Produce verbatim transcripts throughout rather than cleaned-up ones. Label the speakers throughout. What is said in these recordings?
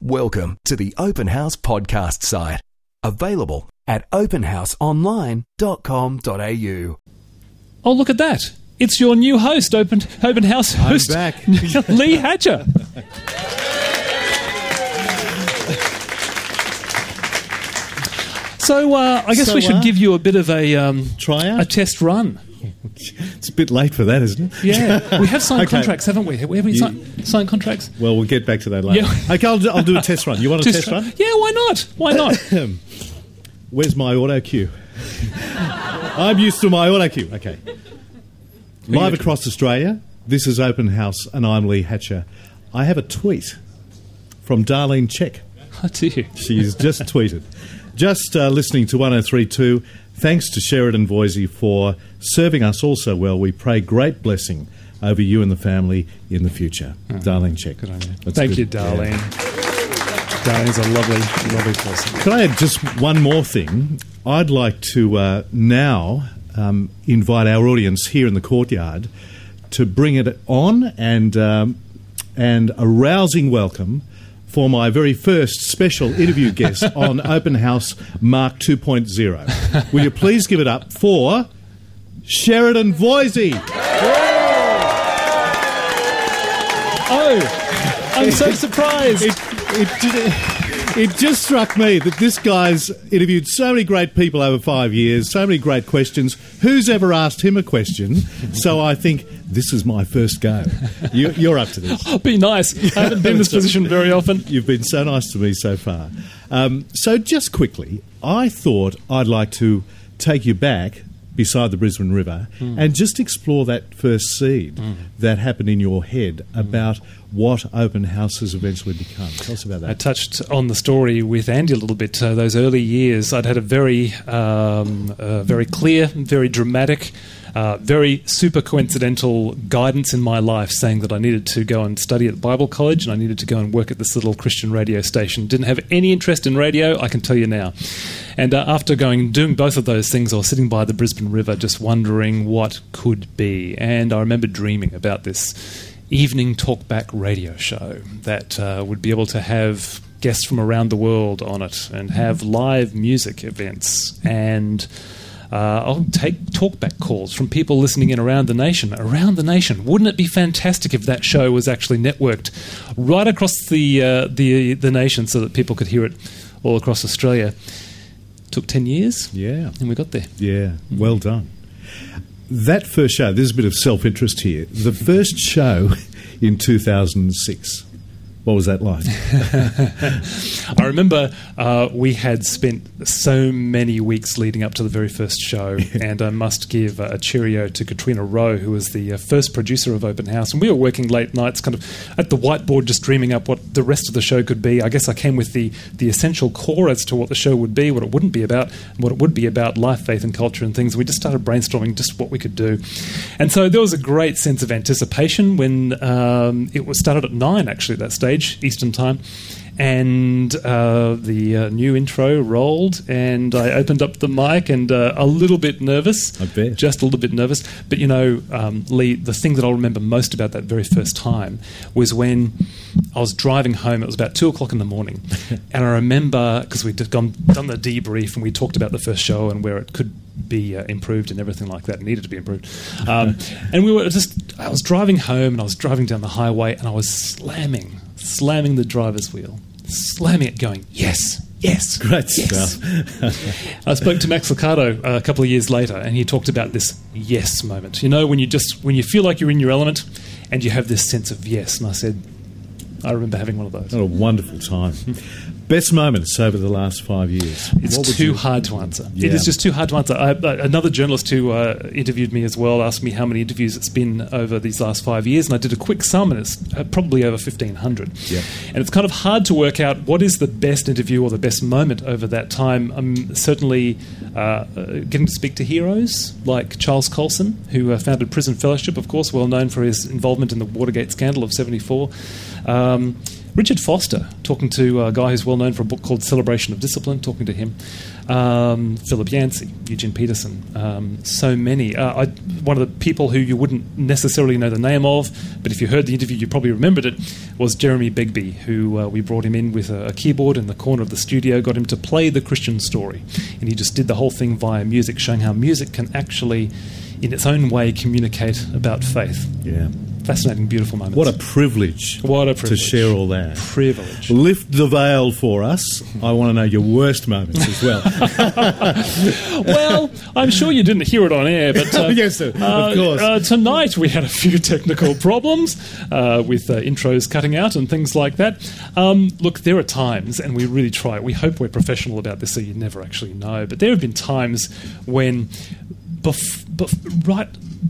Speaker 1: Welcome to the Open House podcast site. Available at open house online dot com dot a u.
Speaker 2: Oh, look at that. It's your new host, Open, open House host,
Speaker 3: I'm back.
Speaker 2: Lee Hatcher. So uh, I guess
Speaker 3: So,
Speaker 2: we should
Speaker 3: uh,
Speaker 2: give you a bit of a um,
Speaker 3: Try out?
Speaker 2: a test run.
Speaker 3: It's a bit late for that, isn't it?
Speaker 2: Yeah, we have signed
Speaker 3: Okay.
Speaker 2: contracts, haven't we? Have we
Speaker 3: You-
Speaker 2: signed, signed contracts?
Speaker 3: Well, we'll get back to that later.
Speaker 2: Yeah.
Speaker 3: Okay, I'll do, I'll do a test run. You want a test, run?
Speaker 2: Yeah, why not? Why not?
Speaker 3: Where's my auto cue? I'm used to my auto cue. Okay. Live across Australia, this is Open House, and I'm Lee Hatcher. I have a tweet from Darlene Check.
Speaker 2: Oh, dear.
Speaker 3: She's just tweeted. Just uh, listening to one oh three point two. Thanks to Sheridan Voisey for serving us all so well. We pray great blessing over you and the family in the future.
Speaker 2: Oh,
Speaker 3: Darlene Check.
Speaker 2: Good on you.
Speaker 3: That's
Speaker 2: Thank
Speaker 3: good.
Speaker 2: you, Darlene.
Speaker 3: Yeah.
Speaker 2: Darlene's a lovely, lovely person.
Speaker 3: Can I add just one more thing? I'd like to uh, now um, invite our audience here in the courtyard to bring it on and um, and a rousing welcome for my very first special interview guest on Open House Mark two point oh. Will you please give it up for Sheridan Voisey?
Speaker 2: Oh, I'm so surprised.
Speaker 3: It, it, it, it just struck me that this guy's interviewed so many great people over five years, so many great questions. Who's ever asked him a question? So I think this is my first go. You, you're up to this.
Speaker 2: Oh, be nice. I haven't been in this position very often.
Speaker 3: You've been so nice to me so far. Um, so just quickly, I thought I'd like to take you back beside the Brisbane River mm. and just explore that first seed mm. that happened in your head about what Open House has eventually become. Tell us about that.
Speaker 2: I touched on the story with Andy a little bit. Uh, those early years, I'd had a very, um, uh, very clear, very dramatic, uh, very super coincidental guidance in my life saying that I needed to go and study at Bible College and I needed to go and work at this little Christian radio station. Didn't have any interest in radio, I can tell you now. And uh, after going doing both of those things, I was sitting by the Brisbane River just wondering what could be. And I remember dreaming about this evening talkback radio show that uh, would be able to have guests from around the world on it and have live music events and uh, I'll take talkback calls from people listening in around the nation. Around the nation. Wouldn't it be fantastic if that show was actually networked right across the uh, the the nation so that people could hear it all across Australia? Took ten years.
Speaker 3: Yeah.
Speaker 2: And we got there.
Speaker 3: Yeah, well done. That first show, there's a bit of self-interest here. The first show in two thousand six, what was that like?
Speaker 2: I remember uh, we had spent so many weeks leading up to the very first show, and I must give a cheerio to Katrina Rowe, who was the uh, first producer of Open House, and we were working late nights kind of at the whiteboard just dreaming up what the rest of the show could be. I guess I came with the, the essential core as to what the show would be, what it wouldn't be about, and what it would be about, life, faith and culture and things. We just started brainstorming just what we could do. And so there was a great sense of anticipation when um, it was started at nine, actually, at that stage, Eastern Time. And uh, the uh, new intro rolled, and I opened up the mic, and uh, a little bit nervous.
Speaker 3: I bet.
Speaker 2: Just a little bit nervous. But, you know, um, Lee, the thing that I'll remember most about that very first time was when I was driving home. It was about two o'clock in the morning. And I remember, because we'd gone, done the debrief, and we talked about the first show and where it could be uh, improved and everything like that. It needed to be improved. Um, and we were just, I was driving home, and I was driving down the highway, and I was slamming, slamming the driver's wheel. Slamming it, going, yes, yes,
Speaker 3: Great
Speaker 2: yes.
Speaker 3: stuff.
Speaker 2: I spoke to Max Lucado a couple of years later, and he talked about this yes moment. You know, when you just when you feel like you're in your element, and you have this sense of yes. And I said, I remember having one of those.
Speaker 3: What a wonderful time. Best moments over the last five years.
Speaker 2: It's
Speaker 3: What would
Speaker 2: too
Speaker 3: you-
Speaker 2: hard to answer.
Speaker 3: Yeah.
Speaker 2: It is just too hard to answer. I, uh, another journalist who uh, interviewed me as well asked me how many interviews it's been over these last five years, and I did a quick sum, and it's uh, probably over fifteen hundred.
Speaker 3: Yeah.
Speaker 2: And it's kind of hard to work out what is the best interview or the best moment over that time. Um, certainly uh, uh, getting to speak to heroes like Charles Colson, who uh, founded Prison Fellowship, of course, well known for his involvement in the Watergate scandal of seventy-four. Um, Richard Foster, talking to a guy who's well known for a book called Celebration of Discipline, talking to him. Um, Philip Yancey, Eugene Peterson, um, so many. Uh, I, one of the people who you wouldn't necessarily know the name of, but if you heard the interview, you probably remembered it, was Jeremy Begbie, who uh, we brought him in with a, a keyboard in the corner of the studio, got him to play the Christian story. And he just did the whole thing via music, showing how music can actually, in its own way, communicate about faith.
Speaker 3: Yeah.
Speaker 2: Fascinating, beautiful moments.
Speaker 3: What a privilege.
Speaker 2: What a privilege.
Speaker 3: To share all that.
Speaker 2: Privilege.
Speaker 3: Lift the veil for us. I want to know your worst moments as well.
Speaker 2: Well, I'm sure you didn't hear it on air, but uh,
Speaker 3: yes, sir,
Speaker 2: uh,
Speaker 3: of course.
Speaker 2: Uh, tonight we had a few technical problems uh, with uh, intros cutting out and things like that. Um, look, there are times, and we really try. We hope we're professional about this, so you never actually know. But there have been times when, bef- bef- right.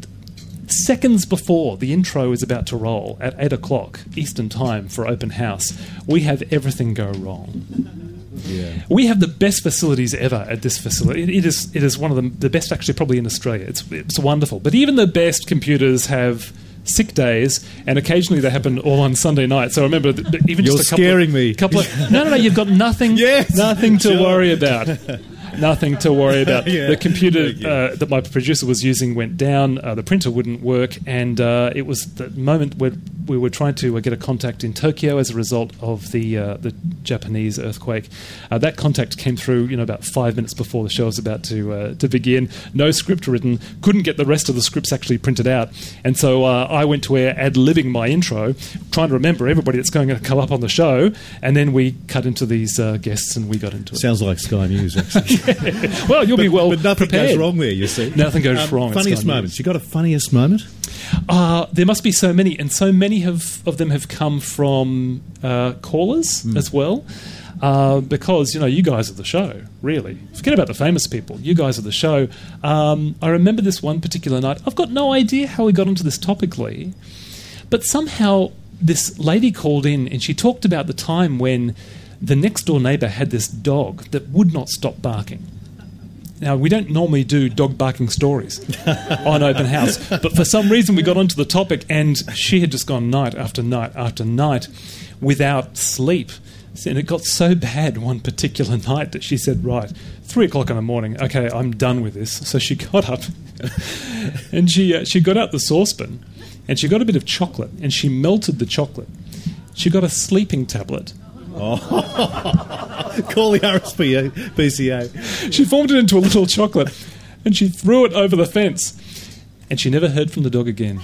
Speaker 2: seconds before the intro is about to roll at eight o'clock Eastern Time for open house, we have everything go wrong.
Speaker 3: Yeah.
Speaker 2: We have the best facilities ever at this facility. It, it is it is one of the, the best actually probably in Australia. It's it's wonderful. But even the best computers have sick days, and occasionally they happen all on Sunday night. So I remember th- th- even
Speaker 3: You're
Speaker 2: just a couple
Speaker 3: scaring
Speaker 2: of,
Speaker 3: me.
Speaker 2: Couple of, no, no, no. You've got nothing.
Speaker 3: Yes,
Speaker 2: nothing to
Speaker 3: sure.
Speaker 2: worry about. Nothing to worry about.
Speaker 3: Yeah.
Speaker 2: The computer uh, that my producer was using went down, uh, the printer wouldn't work, and uh, it was the moment where we were trying to uh, get a contact in Tokyo as a result of the uh, the Japanese earthquake. Uh, that contact came through, you know, about five minutes before the show was about to uh, to begin. No script written. Couldn't get the rest of the scripts actually printed out, and so uh, I went to air ad-libbing my intro, trying to remember everybody that's going to come up on the show, and then we cut into these uh, guests and we got into it.
Speaker 3: Sounds like Sky News, actually.
Speaker 2: Well, you'll
Speaker 3: but,
Speaker 2: be well
Speaker 3: But nothing
Speaker 2: prepared.
Speaker 3: goes wrong there, you see.
Speaker 2: Nothing goes
Speaker 3: Um,
Speaker 2: wrong. at
Speaker 3: Funniest
Speaker 2: Sky News.
Speaker 3: moments. You got a funniest moment?
Speaker 2: Uh, there must be so many, and so many have, of them have come from uh, callers
Speaker 3: Mm.
Speaker 2: as well. Uh, because, you know, you guys are the show, really. Forget about the famous people. You guys are the show. Um, I remember this one particular night. I've got no idea how we got onto this topically, but somehow this lady called in and she talked about the time when the next door neighbour had this dog that would not stop barking. Now, we don't normally do dog barking stories on Open House, but for some reason we got onto the topic, and she had just gone night after night after night without sleep. And it got so bad one particular night that she said, right, three o'clock in the morning, okay, I'm done with this. So she got up and she uh, she got out the saucepan and she got a bit of chocolate and she melted the chocolate. She got a sleeping tablet.
Speaker 3: Oh. Call the R S P C A.
Speaker 2: She formed it into a little chocolate and she threw it over the fence. And she never heard from the dog again.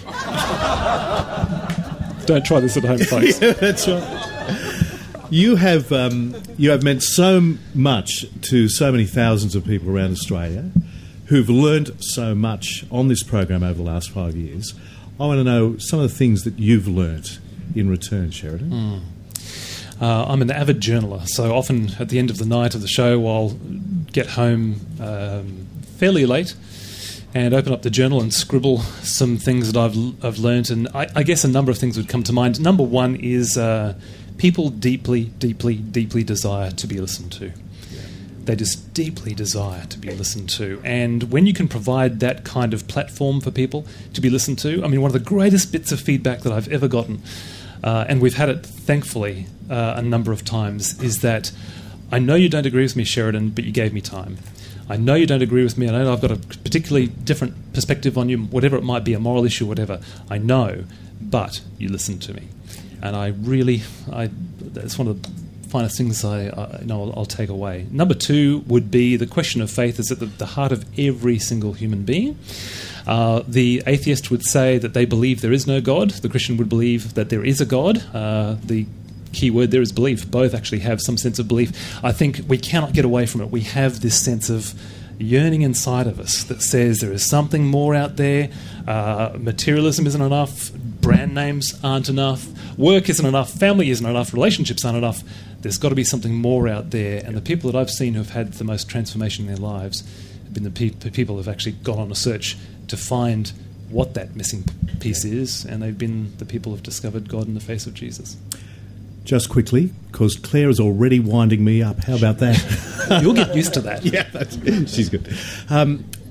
Speaker 2: Don't try this at home, folks.
Speaker 3: Yeah, that's right. You have um, you have meant so much to so many thousands of people around Australia who've learned so much on this program over the last five years. I want to know some of the things that you've learnt in return, Sheridan.
Speaker 2: Mm. Uh, I'm an avid journaler, so often at the end of the night of the show I'll get home um, fairly late and open up the journal and scribble some things that I've I've learnt, and I, I guess a number of things would come to mind. Number one is uh, people deeply, deeply, deeply desire to be listened to. They just deeply desire to be listened to. And when you can provide that kind of platform for people to be listened to, I mean, one of the greatest bits of feedback that I've ever gotten, uh, and we've had it, thankfully, uh, a number of times, is that I know you don't agree with me, Sheridan, but you gave me time. I know you don't agree with me. I know I've got a particularly different perspective on you, whatever it might be, a moral issue, whatever. I know, but you listened to me. And I really, I, that's one of the finest things I, I know I'll, I'll take away. Number two would be the question of faith is at the, the heart of every single human being. Uh, the atheist would say that they believe there is no God. The Christian would believe that there is a God. Uh, the key word there is belief. Both actually have some sense of belief. I think we cannot get away from it. We have this sense of yearning inside of us that says there is something more out there. Uh, materialism isn't enough. Brand names aren't enough. Work isn't enough. Family isn't enough. Relationships aren't enough. There's got to be something more out there. And the people that I've seen who have had the most transformation in their lives have been the, pe- the people who have actually gone on a search to find what that missing piece is. And they've been the people who have discovered God in the face of Jesus.
Speaker 3: Just quickly, because Claire is already winding me up. How about that?
Speaker 2: You'll get used to that.
Speaker 3: Yeah, that's, she's good. Um,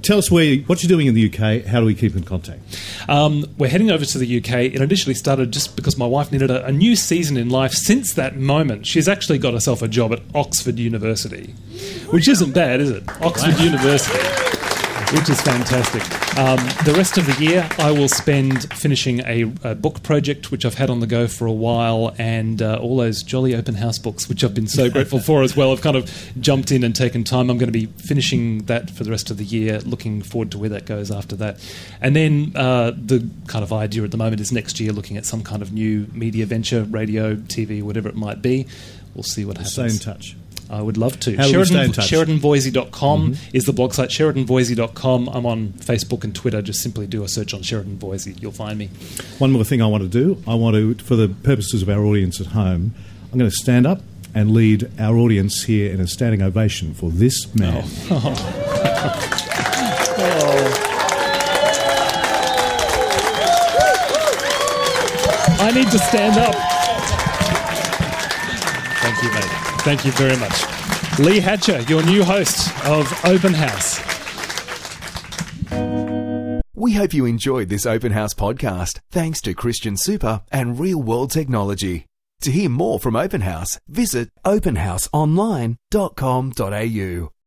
Speaker 3: tell us where you, what you're doing in the U K. How do we keep in contact?
Speaker 2: Um, we're heading over to the U K. It initially started just because my wife needed a, a new season in life. Since that moment, she's actually got herself a job at Oxford University, which isn't bad, is it? Oxford wow. University, which is fantastic. Um, the rest of the year, I will spend finishing a, a book project, which I've had on the go for a while, and uh, all those jolly open house books, which I've been so grateful for as well. I've kind of jumped in and taken time. I'm going to be finishing that for the rest of the year, looking forward to where that goes after that. And then uh, the kind of idea at the moment is next year looking at some kind of new media venture, radio, T V, whatever it might be. We'll see what happens.
Speaker 3: Stay in touch.
Speaker 2: I would love to.
Speaker 3: How do we stay in touch?
Speaker 2: Sheridan Voisey dot com
Speaker 3: mm-hmm.
Speaker 2: is the blog site, Sheridan Voisey dot com. I'm on Facebook and Twitter. Just simply do a search on Sheridan Voisey. You'll find me.
Speaker 3: One more thing I want to do. I want to, for the purposes of our audience at home, I'm going to stand up and lead our audience here in a standing ovation for this man.
Speaker 2: Oh. Oh. I need to stand up. Thank you, mate. Thank you very much. Lee Hatcher, your new host of Open House.
Speaker 1: We hope you enjoyed this Open House podcast, thanks to Christian Super and Real World Technology. To hear more from Open House, visit open house online dot com dot a u.